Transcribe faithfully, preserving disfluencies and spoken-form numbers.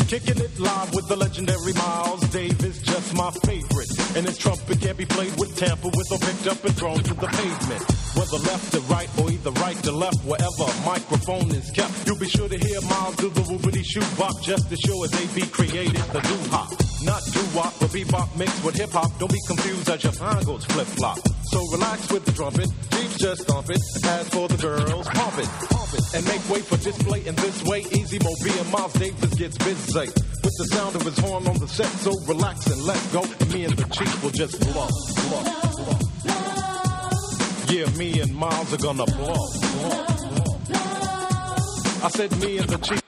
Kicking it live with the legendary Miles Davis, just my favorite. And his trumpet can't be played with tamper with or picked up and thrown to the pavement. Whether left to right or either right to left, wherever a microphone is kept, you'll be sure to hear Miles do the whoopity shoot-bop just as sure as A B created the doo-hop. Not doo-wop, but bebop mixed with hip-hop. Don't be confused as your mind goes flip-flop. So relax with the trumpet, Jeeps just stomp it. As for the girls, pump it, pump it, and make way for display in this way. Easy Mo B and Miles Davis gets busy with the sound of his horn on the set. So relax and let go, and me and the Chief will just blow, blow, blow. Yeah, me and Miles are gonna blow, blow, blow. I said me and the Chief.